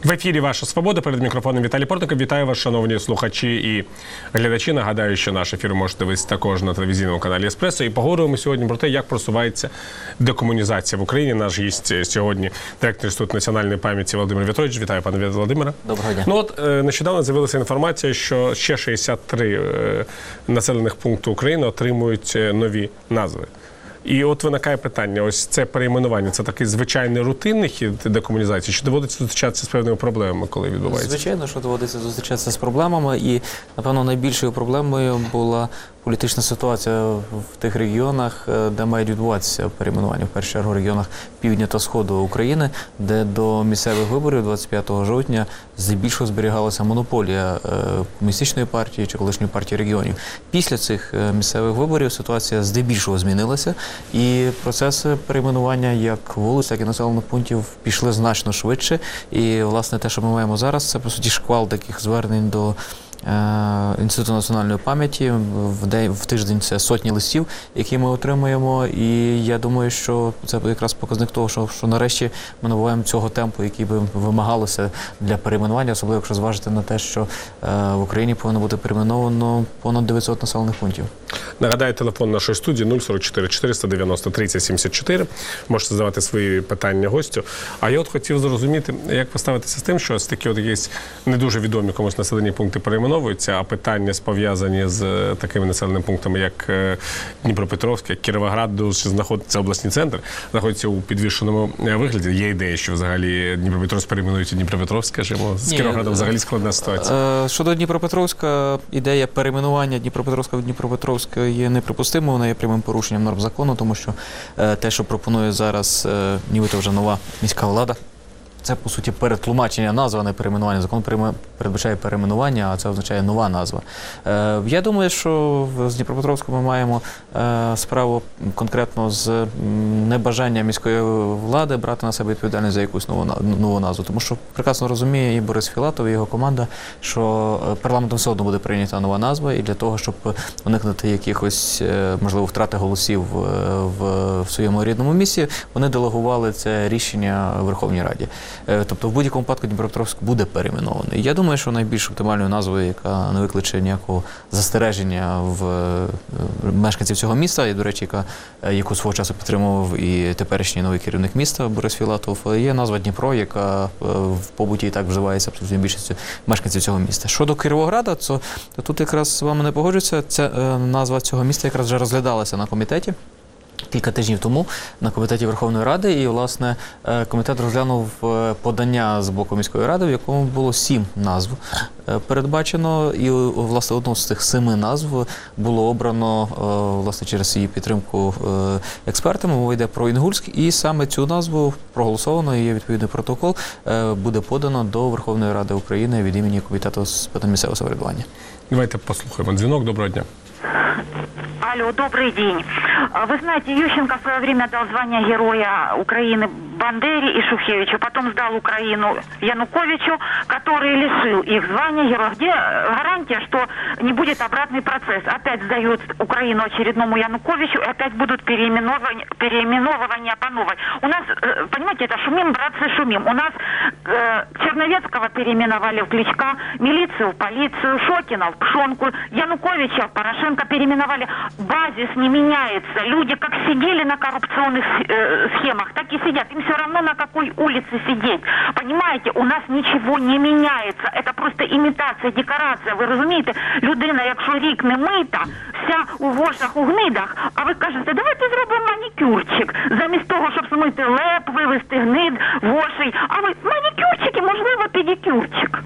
В ефірі «Ваша свобода», перед мікрофоном Віталій Портников. Вітаю вас, шановні слухачі і глядачі. Нагадаю, що наш ефір можете дивитися також на телевізійному каналі «Еспресо». І поговоримо сьогодні про те, як просувається декомунізація в Україні. Наш гість сьогодні – директор Інституту національної пам'яті Володимир В'ятрович. Вітаю, пане Володимире. Доброго дня. Ну от, нещодавно з'явилася інформація, що ще 63 населених пункти України отримують нові назви. І от виникає питання, ось це перейменування, це такий звичайний рутинний хід декомунізації, чи доводиться зустрічатися з певними проблемами, коли відбувається? Звичайно, що доводиться зустрічатися з проблемами, і, напевно, найбільшою проблемою була політична ситуація в тих регіонах, де мають відбуватися перейменування, в першу чергу в регіонах півдня та сходу України, де до місцевих виборів 25 жовтня здебільшого зберігалася монополія комуністичної партії чи колишньої партії регіонів. Після цих місцевих виборів ситуація здебільшого змінилася, і процеси перейменування як вулиць, так і населених пунктів пішли значно швидше. І, власне, те, що ми маємо зараз, це, по суті, шквал таких звернень до Інституту національної пам'яті. В тиждень це сотні листів, які ми отримуємо, і я думаю, що це якраз показник того, що нарешті ми набуваємо цього темпу, який би вимагалося для перейменування, особливо якщо зважити на те, що в Україні повинно бути перейменовано понад 900 населених пунктів. Нагадаю, телефон нашої студії 044 490 30 74. Можете задавати свої питання гостю. А я от хотів зрозуміти, як ви ставитеся з тим, що ось такі от якісь не дуже відомі комусь населені пункти перейменовуються, а питання пов'язані з такими населеними пунктами, як Дніпропетровськ, як Кіровоград, де знаходиться обласний центр, знаходиться у підвішеному вигляді. Є ідея, що взагалі Дніпропетровськ перейменують у Дніпропетровськ, скажімо, з Кіровоградом взагалі складна ситуація. Щодо Дніпропетровська, ідея перейменування Дніпропетровська в Дніпропетровськ є неприпустимою, вона є прямим порушенням норм закону, тому що те, що пропонує зараз нібито вже нова міська влада, це, по суті, перетлумачення назви, а не перейменування. Закон передбачає перейменування, а це означає нова назва. Я думаю, що з Дніпропетровськом ми маємо справу конкретно з небажанням міської влади брати на себе відповідальність за якусь нову назву. Тому що прекрасно розуміє і Борис Філатов, і його команда, що парламентом все одно буде прийнята нова назва, і для того, щоб уникнути якихось, можливо, втрати голосів в своєму рідному місті, вони делегували це рішення Верховній Раді. Тобто в будь-якому випадку Дніпропетровськ буде перейменований. Я думаю, що найбільш оптимальною назвою, яка не викличе ніякого застереження в мешканців цього міста, і, до речі, яку свого часу підтримував і теперішній новий керівник міста Борис Філатов, є назва Дніпро, яка в побуті і так вживається абсолютно більшістю мешканців цього міста. Щодо Кіровограда, то тут якраз з вами не погоджуюся. Ця назва цього міста якраз вже розглядалася на комітеті кілька тижнів тому на комітеті Верховної Ради, і, власне, комітет розглянув подання з боку міської ради, в якому було 7 назв передбачено, і, власне, одну з цих 7 назв було обрано, власне, через її підтримку експертами. Мова йде про Інгульськ, і саме цю назву проголосовано, і є відповідний протокол, буде подано до Верховної Ради України від імені Комітету з питань місцевого самоврядування. Давайте послухаємо дзвінок. Доброго дня. Алло, добрый день. Вы знаете, Ющенко в свое время дал звание Героя Украины Бандере и Шухевичу, потом сдал Украину Януковичу, который лишил их звания Героя. Где гарантия, что не будет обратный процесс? Опять сдают Украину очередному Януковичу, и опять будут переименовывания по новой. У нас, понимаете, это шумим, братцы, шумим. У нас Черновецкого переименовали в Кличка, милицию в полицию, Шокина в Пшонку, Януковича в Порошенко переименовали. Базис не меняется. Люди как сидели на коррупционных схемах, так и сидят. Им все равно на какой улице сидеть. Понимаете, у нас ничего не меняется. Это просто имитация, декорация. Ви розумієте, людина, якщо рік не мита, вся у вошах, у гнидах, а ви кажете, давайте зробимо манікюрчик. Замість того, щоб змити леп, вивести гнид, вошей. А ви манікюрчик і, можливо, педикюрчик.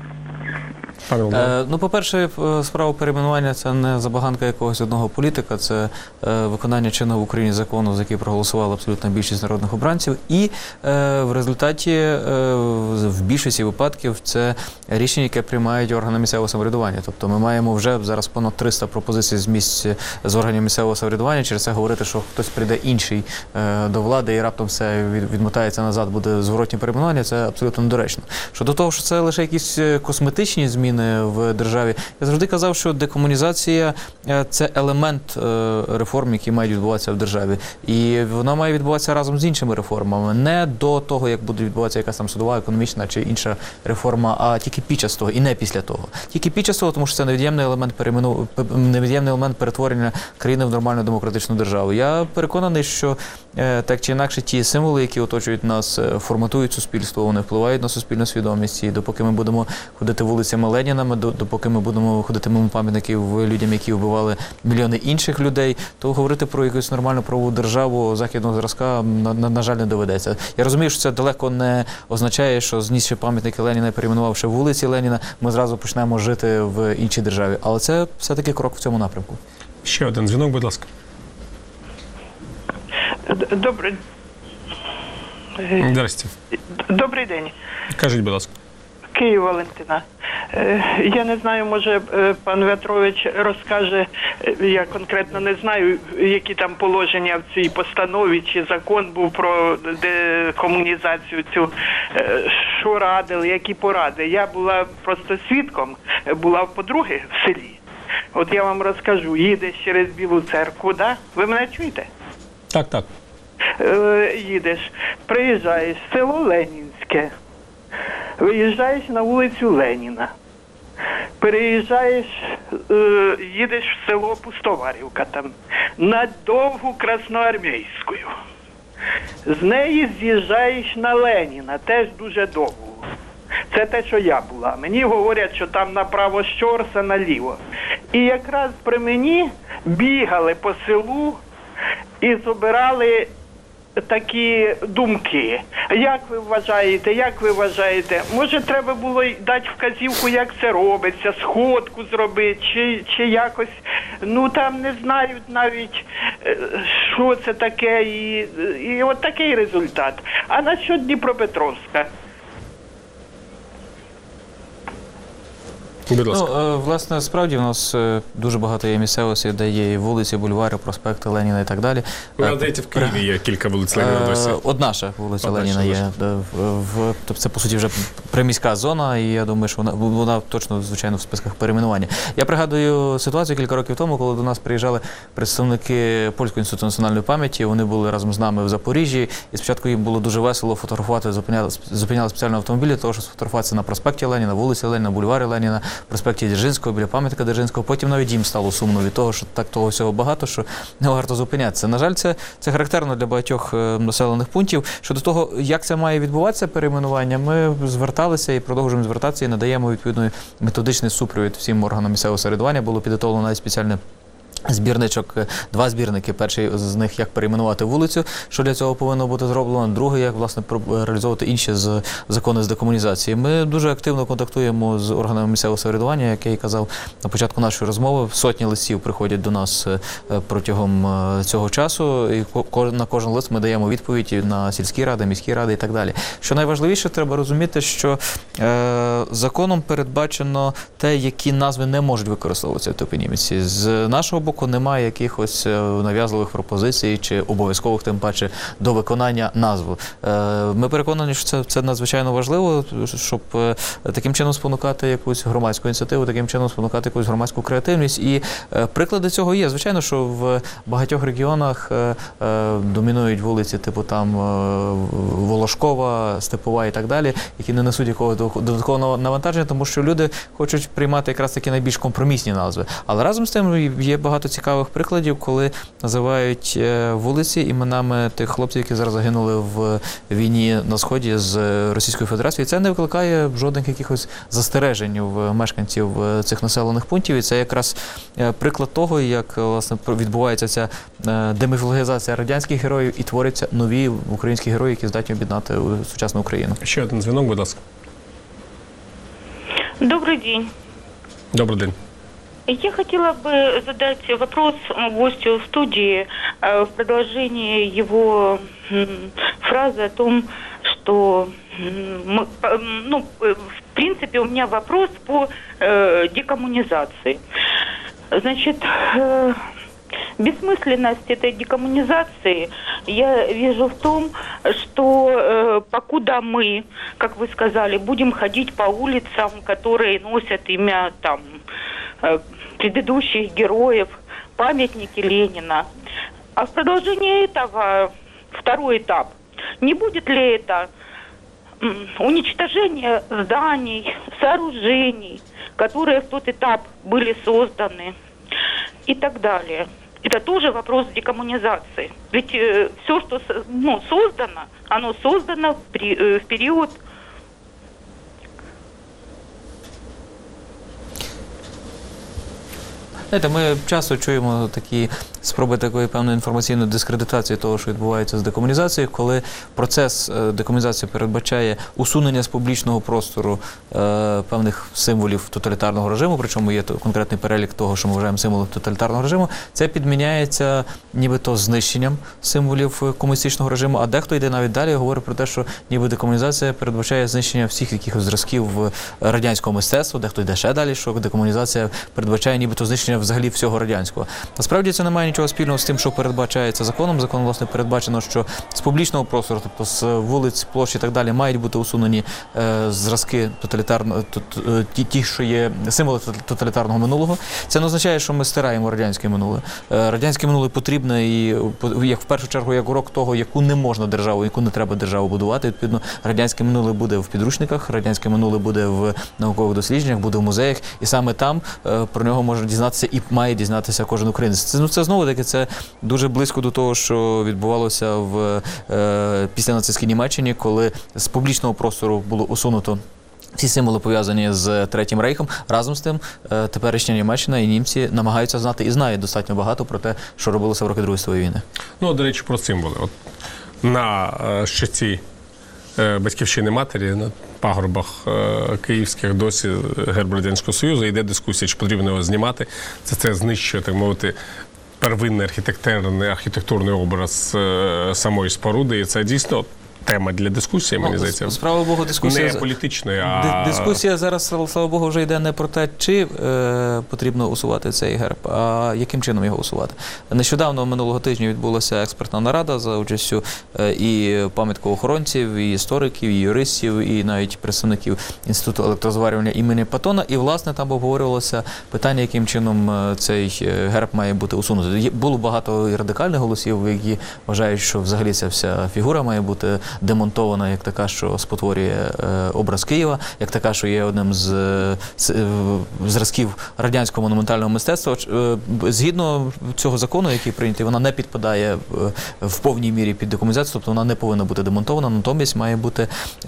Ну, по-перше, справа перейменування – це не забаганка якогось одного політика, це виконання чинного в Україні закону, за який проголосувала абсолютна більшість народних обранців, і в результаті, в більшості випадків, це рішення, яке приймають органи місцевого самоврядування. Тобто ми маємо вже зараз понад 300 пропозицій з місць з органів місцевого самоврядування, через це говорити, що хтось прийде інший до влади і раптом все відмотається назад, буде зворотнє перейменування, це абсолютно недоречно. Щодо того, що це лише якісь косметичні зміни, зміни в державі. Я завжди казав, що декомунізація – це елемент реформ, які мають відбуватися в державі. І вона має відбуватися разом з іншими реформами. Не до того, як буде відбуватися якась там судова, економічна чи інша реформа, а тільки під час того і не після того. Тільки під час того, тому що це невід'ємний елемент перетворення країни в нормальну демократичну державу. Я переконаний, що так чи інакше ті символи, які оточують нас, форматують суспільство, вони впливають на суспільну свідомість. І допоки ми будемо ходити вулицями Леніна, допоки ми будемо ходити мимо пам'ятників людям, які вбивали мільйони інших людей, то говорити про якусь нормальну правову державу західного зразка, на жаль, не доведеться. Я розумію, що це далеко не означає, що знісши пам'ятники Леніна, перейменувавши вулиці Леніна, ми зразу почнемо жити в іншій державі. Але це все-таки крок в цьому напрямку. Ще один дзвінок, будь ласка. Добрий день. Кажіть, будь ласка. Київ, Валентина. Я не знаю, може пан В'ятрович розкаже, я конкретно не знаю, які там положення в цій постанові, чи закон був про декомунізацію цю, що радили, які поради. Я була просто свідком, була в подруги в селі. От я вам розкажу, їдеш через Білу Церкву, да? Ви мене чуєте? Так. Їдеш, приїжджаєш в село Ленінське, виїжджаєш на вулицю Леніна, переїжджаєш, їдеш в село Пустоварівка там, на Довгу Красноармійську. З неї з'їжджаєш на Леніна, теж дуже довго. Це те, що я була. Мені говорять, що там направо Щорса, наліво. І якраз при мені бігали по селу і збирали такі думки. Як ви вважаєте? Може, треба було дати вказівку, як це робиться, сходку зробити, чи якось, там не знають навіть, що це таке, і от такий результат. А насчет Дніпропетровська? Власне, справді в нас дуже багато є місцевостей, де є і вулиці, бульвари, проспекти Леніна і так далі. Здається, в Києві є кілька вулиць Леніна досі. Одна ще вулиця Леніна є. Тобто це, по суті, вже приміська зона, і я думаю, що вона точно, звичайно, в списках перейменування. Я пригадую ситуацію кілька років тому, коли до нас приїжджали представники Польського інституту національної пам'яті, вони були разом з нами в Запоріжжі, і спочатку їм було дуже весело фотографувати, зупиняли спеціальні автомобілі, тому що сфотографуватися на проспекті Леніна, вулиці Леніна, бульварі Леніна, проспекті Дзержинського, біля пам'ятника Дзержинського. Потім навіть їм стало сумно від того, що так того всього багато, що не варто зупинятися. На жаль, це характерно для багатьох населених пунктів. Щодо того, як це має відбуватися, перейменування, ми зверталися і продовжуємо звертатися, і надаємо відповідний методичний супровід всім органам місцевого самоврядування. Було підготовлено навіть спеціальне збірничок, 2 збірники. Перший з них, як перейменувати вулицю, що для цього повинно бути зроблено. Другий, як, власне, реалізовувати інші закони з декомунізації. Ми дуже активно контактуємо з органами місцевого самоврядування, як я і казав на початку нашої розмови. Сотні листів приходять до нас протягом цього часу, і на кожен лист ми даємо відповідь на сільські ради, міські ради і так далі. Що найважливіше, треба розуміти, що законом передбачено те, які назви не можуть використовуватися в топоніміці. З нашого боку немає якихось нав'язливих пропозицій чи обов'язкових, тим паче, до виконання назв. Ми переконані, що це надзвичайно важливо, щоб таким чином спонукати якусь громадську ініціативу, таким чином спонукати якусь громадську креативність. І приклади цього є. Звичайно, що в багатьох регіонах домінують вулиці типу там Волошкова, Степова і так далі, які не несуть якогось додаткового навантаження, тому що люди хочуть приймати якраз такі найбільш компромісні назви. Але разом з тим є багато цікавих прикладів, коли називають вулиці іменами тих хлопців, які зараз загинули в війні на Сході з Російською Федерацією. Це не викликає жодних якихось застережень в мешканців цих населених пунктів. І це якраз приклад того, як, власне, відбувається ця деміфологізація радянських героїв і творяться нові українські герої, які здатні об'єднати сучасну Україну. Ще один дзвінок, будь ласка. Добрый день. Добрий день. Я хотела бы задать вопрос гостю в студии в продолжении его фразы о том, что, в принципе, у меня вопрос по декоммунизации. Значит, Бессмысленность этой декоммунизации я вижу в том, что покуда мы, как вы сказали, будем ходить по улицам, которые носят имя там предыдущих героев, памятники Ленина, а в продолжении этого второй этап. Не будет ли это уничтожение зданий, сооружений, которые в тот этап были созданы и так далее? Это тоже вопрос декоммунизации. Ведь все, что создано, оно создано в период. Знаєте, ми часто чуємо такі спроби такої певної інформаційної дискредитації того, що відбувається з декомунізацією, коли процес декомунізації передбачає усунення з публічного простору певних символів тоталітарного режиму, причому є конкретний перелік того, що ми вважаємо символом тоталітарного режиму, це підміняється нібито знищенням символів комуністичного режиму, а дехто йде навіть далі і говорить про те, що ніби декомунізація передбачає знищення всіх якихось зразків радянського мистецтва, дехто йде ще далі, що декомунізація передбачає нібито знищення взагалі всього радянського. Насправді це не має нічого спільного з тим, що передбачається законом. Законом, власне, передбачено, що з публічного простору, тобто з вулиць, площ і так далі, мають бути усунені зразки тоталітарного, ті, що є символи тоталітарного минулого. Це не означає, що ми стираємо радянське минуле. Радянське минуле потрібне і, як в першу чергу, як урок того, яку не можна державу, яку не треба державу будувати. Відповідно, радянське минуле буде в підручниках, радянське минуле буде в наукових дослідженнях, буде в музеях, і саме там про нього може дізнатися і має дізнатися кожен українець. Це знову-таки це дуже близько до того, що відбувалося після нацистській Німеччині, коли з публічного простору було усунуто всі символи, пов'язані з Третім Рейхом. Разом з тим, теперішня Німеччина і німці намагаються знати і знають достатньо багато про те, що робилося в роки Другої світової війни. Ну, до речі, про символи. От на щиті Батьківщини матері, на пагорбах київських досі герб Радянського Союзу, йде дискусія, чи потрібно його знімати. Це знищує, так мовити, первинний архітектурний образ самої споруди. І це дійсно тема для дискусії, мені здається. Справа Богу, дискусія не політичної, а... Дискусія зараз, слава Богу, вже йде не про те, чи потрібно усувати цей герб, а яким чином його усувати. Нещодавно, минулого тижня, відбулася експертна нарада за участю і пам'яткоохоронців, і істориків, і юристів, і навіть представників Інституту електрозварювання імені Патона. І, власне, там обговорювалося питання, яким чином цей герб має бути усунутий. Було багато і радикальних голосів, які вважають, що взагалі ця вся фігура має бути демонтована як така, що спотворює образ Києва, як така, що є одним з зразків радянського монументального мистецтва. Згідно цього закону, який прийнятий, вона не підпадає в повній мірі під декомунізацію, тобто вона не повинна бути демонтована, натомість має бути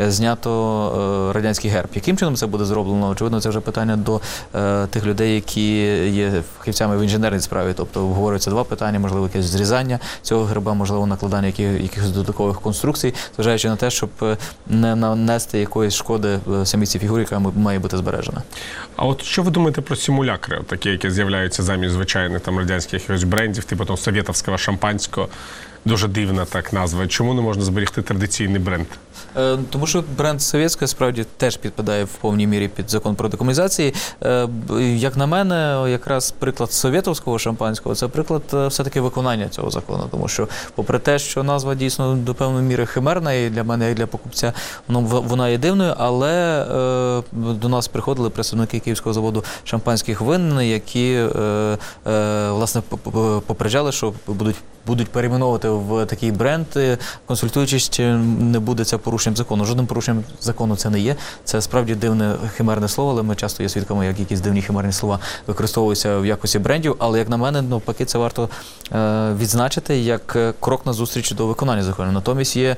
знято радянський герб. Яким чином це буде зроблено? Очевидно, це вже питання до тих людей, які є фахівцями в інженерній справі, тобто обговорюються два питання, можливо, якесь зрізання цього герба, можливо, накладання якихось додаткових конструкцій, зважаючи на те, щоб не нанести якоїсь шкоди самій цій фігурі, яка має бути збережена. А от що ви думаєте про симулякри, такі, які з'являються замість звичайних там радянських якихось брендів, типу там совєтовського шампанського? Дуже дивна так назва. Чому не можна зберегти традиційний бренд? Тому що бренд совєтський справді теж підпадає в повній мірі під закон про декомунізацію. Як на мене, якраз приклад совєтовського шампанського – це приклад все-таки виконання цього закону. Тому що, попри те, що назва дійсно до певної міри химерна, і для мене, і для покупця, вона є дивною, але до нас приходили представники Київського заводу шампанських вин, які, власне, попереджали, що будуть перейменовувати в такий бренд, консультуючись, чи не буде це порушенням закону. Жодним порушенням закону це не є. Це справді дивне химерне слово, але ми часто є свідками, як якісь дивні химерні слова використовуються в якості брендів. Але, як на мене, навпаки, це варто відзначити як крок назустріч до виконання закону. Натомість є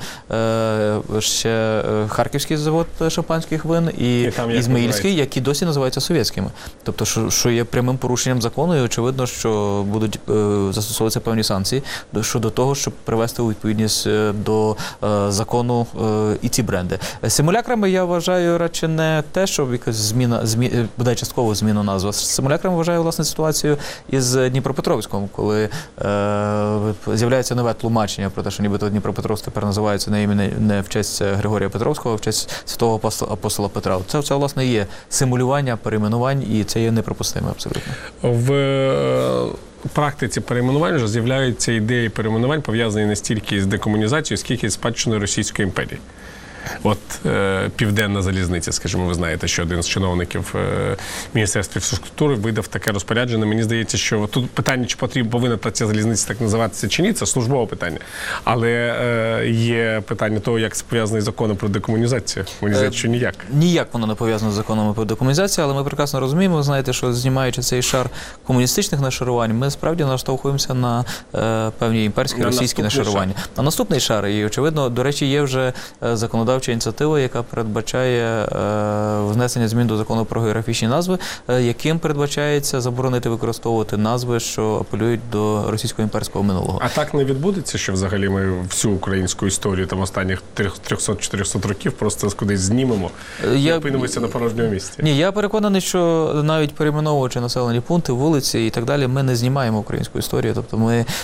ще Харківський завод шампанських вин і Ізмаїльський, які досі називаються совєтськими. Тобто, що є прямим порушенням закону, і очевидно, що будуть застосовуватися певні санкції щодо того, щоб привести у відповідність до закону і ці бренди. Симулякрами я вважаю радше не те, що якась буде частково зміна назви. Симулякрами вважаю, власне, ситуацію із Дніпропетровськом, коли з'являється нове тлумачення про те, що нібито Дніпропетровськ тепер називається не в честь Григорія Петровського, а в честь святого апостола Петра. Це, власне, є симулювання, перейменувань, і це є неприпустимо абсолютно. практиці перейменувань вже з'являються ідеї перейменувань, пов'язані не стільки з декомунізацією, скільки з спадщиною Російської імперії. От Південна залізниця, скажімо, ви знаєте, що один з чиновників Міністерства інфраструктури видав таке розпорядження. Мені здається, що тут питання, чи повинна ця залізниця так називатися чи ні, це службове питання. Але є питання того, як це пов'язано із законом про декомунізацію. Мені здається, що ніяк. Ніяк воно не пов'язано з законом про декомунізацію, але ми прекрасно розуміємо, ви знаєте, що знімаючи цей шар комуністичних нашарувань, ми справді наштовхуємося на певні імперські російські нашарування. На наступний шар, і очевидно, до речі, є вже законодавча ініціатива, яка передбачає внесення змін до закону про географічні назви, яким передбачається заборонити використовувати назви, що апелюють до російського імперського минулого. А так не відбудеться, що взагалі ми всю українську історію там останніх 300-400 років просто кудись знімемо і опинимося на порожньому місці? Ні, я переконаний, що навіть перейменовуючи населені пункти, вулиці і так далі, ми не знімаємо українську історію. Тобто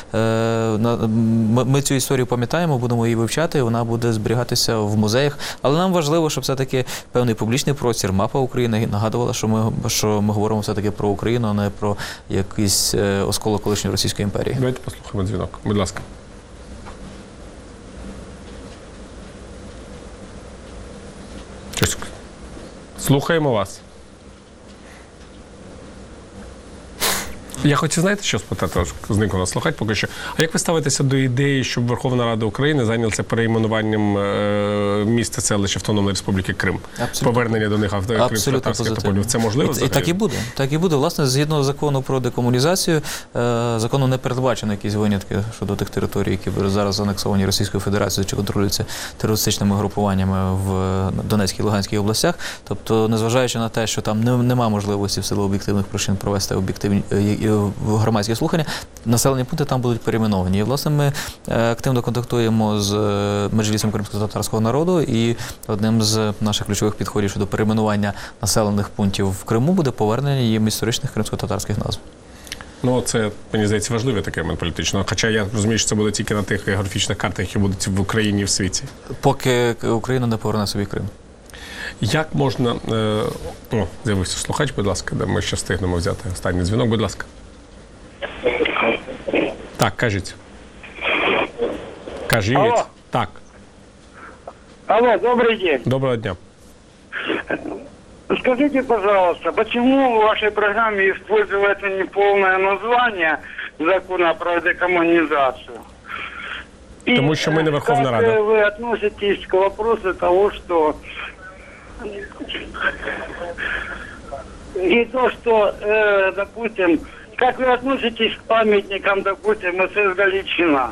ми цю історію пам'ятаємо, будемо її вивчати, вона буде зберігатися в музеях. Але нам важливо, щоб все-таки певний публічний простір, мапа України нагадувала, що ми говоримо все-таки про Україну, а не про якийсь осколок колишньої Російської імперії. Давайте послухаємо дзвінок. Будь ласка. Слухаємо вас. Я хочу, знаєте, що спитати, зник у нас слухать поки що. А як ви ставитеся до ідеї, щоб Верховна Рада України зайнялася перейменуванням міста селища Автономної Республіки Крим? Абсолютно. Повернення до них кримсько-татарських топонів. Це можливо взагалі? І так і буде. Так і буде. Власне, згідно закону про декомунізацію, закону не передбачено якісь винятки щодо тих територій, які зараз анексовані Російською Федерацією чи контролюються терористичними групуваннями в Донецькій і Луганській областях. Тобто, незважаючи на те, що там нема можливості в силу об'єктивних причин провести об'єктивні громадські слухання, населені пункти там будуть перейменовані. І, власне, ми активно контактуємо з Меджлісом кримсько-татарського народу, і одним з наших ключових підходів щодо перейменування населених пунктів в Криму буде повернення їм історичних кримсько-татарських назв. Ну, це, мені здається, важливий такий момент політичного. Хоча я розумію, що це буде тільки на тих географічних картах, які будуть в Україні і в світі. Поки Україна не поверне собі Крим. Як можна... з'явився слухач, будь ласка, де ми ще встигнемо взяти останній дзвінок, будь ласка. Так, кажіть. Кажіть. Алло. Так. Алло, добрый день. Доброго дня. Скажите, пожалуйста, почему в вашей программе используется неполное название закона про декоммунизацию? Потому что мы не Верховная Рада. Как вы относитесь к вопросу того, что и то, что, допустим, как вы относитесь к памятникам, допустим, СС Галичина?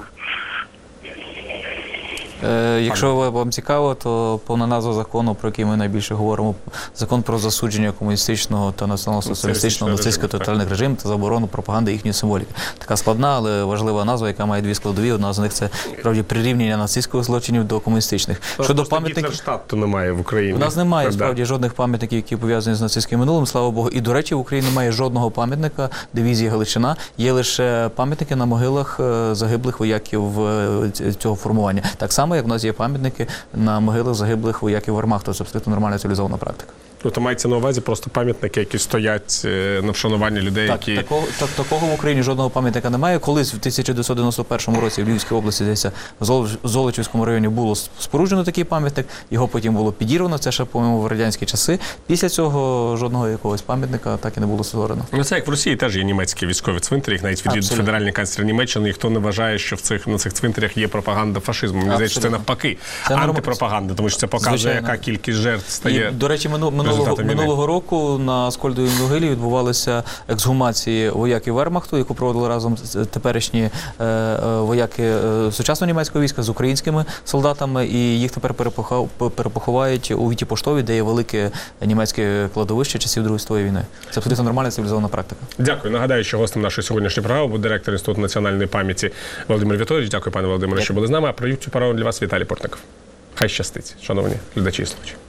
Якщо вам цікаво, то повна назва закону, про який ми найбільше говоримо, закон про засудження комуністичного та націонал-соціалістичного нацистського тотальних режимів та заборону пропаганди їхньої символіки. Така складна, але важлива назва, яка має дві складові. Одна з них – це, справді, прирівняння нацистських злочинів до комуністичних. Щодо пам'ятників... Гітлерштату немає в Україні. У нас немає, справді, жодних пам'ятників, які пов'язані з нацистським минулим, слава Богу. І, до речі, в Україні немає жодного пам'ятника дивізії Галичина. Є лише пам'ятники на могилах загиблих вояків цього формування. Так само, як в нас є пам'ятники на могилах загиблих вояків Вермахту. Це абсолютно нормальна цивілізована практика. Тобто мається на увазі просто пам'ятники, які стоять на вшануванні людей, так, які... Такого в Україні жодного пам'ятника немає. Колись в 1991 році в Львівській області, здається, в Золочівському районі було споруджено такий пам'ятник, його потім було підірвано, це ще, по-моєму, в радянські часи. Після цього жодного якогось пам'ятника так і не було створено. Ну, це як в Росії теж є німецькі військові цвинтарі, їх навіть від федеральний канцлер Німеччини, ніхто не вважає, що на цих цвинтарях є пропаганда фашизму. Мені здається, що це навпаки антипропаганда, тому що це показує, яка кількість жертв стає. І, до речі, минулого року на Скольдовій могилі відбувалися ексгумації вояків Вермахту, яку проводили разом теперішні вояки сучасного німецького війська з українськими солдатами, і їх тепер перепоховають у Віті Поштові, де є велике німецьке кладовище часів Другої світової війни. Це абсолютно нормальна цивілізована практика. Дякую. Нагадаю, що гостем нашої сьогоднішньої програми був директор Інституту національної пам'яті Володимир Вітович. Дякую, пане Володимире, що були з нами. А провів цю програму для вас Віталій Портников. Хай щастить, шановні глядачі і слухачі.